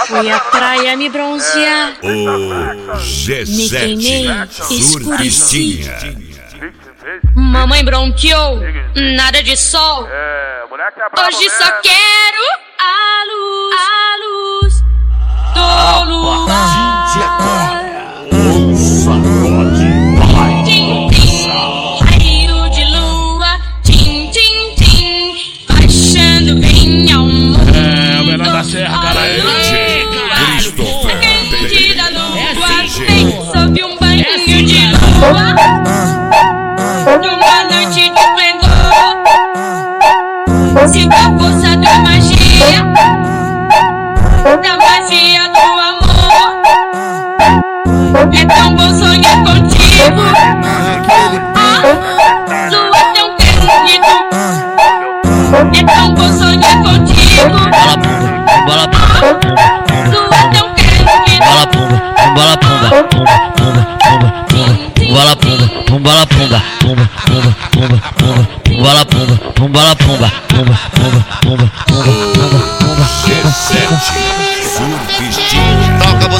Fui à praia me bronzear, O me queimei, G7 escureci. Surfistinha. Mamãe bronqueou, nada de sol. Hoje só quero a luz do luar. Tim, tim, raio de lua. Tim, tim, tim, baixando bem ao mundo. É o menor da serra, caralho. Christopher Quente da lua, FG. vem sob um banho de lua. Numa noite de esplendor, sinto a força da magia, da magia do amor. É tão bom sonhar contigo. Sua tão querido. É tão bom sonhar contigo. Bola pumba, Sua tão querido. bola pumba, bola pumba, pumba, pumba, pumba, pumba, bola pumba, bola pumba, pumba, pumba, pumba, pumba, bola pumba, bola pumba, pumba, pumba, pumba, pumba, pumba, pumba. G7 Surfistinha. Toca,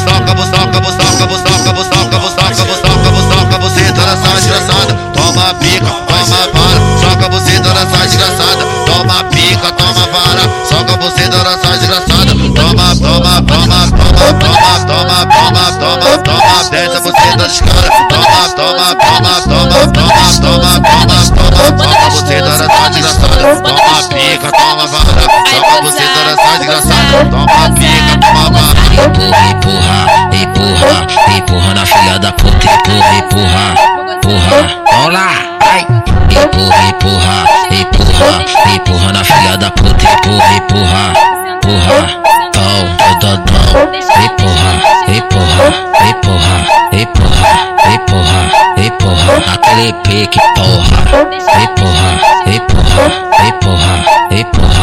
você tá nessa desgraçada. Toma pica, toma vara. Soca você tá nessa desgraçada. Toma pica, toma vara. Soca você tá nessa desgraçada. Toma, toma, toma, toma, toma, toma, toma, toma, toma. Desce você tá descara. Toma, toma, toma, toma, toma, toma, toma, toma. Soca você tá nessa desgraçada. Toma pica, toma vara. Soca você tá nessa desgraçada. Toma pica, toma vara. Empurra, empurra, empurra, empurra na filha da puta, empurra, empurra, empurra, vamos lá, vai. Empurra, empurra, empurra, empurra na filha da puta, empurra, empurra, empurra, pão, dododó, empurra, empurra, empurra, empurra, empurra, empurra, naquele pique, porra, empurra, empurra, empurra, empurra.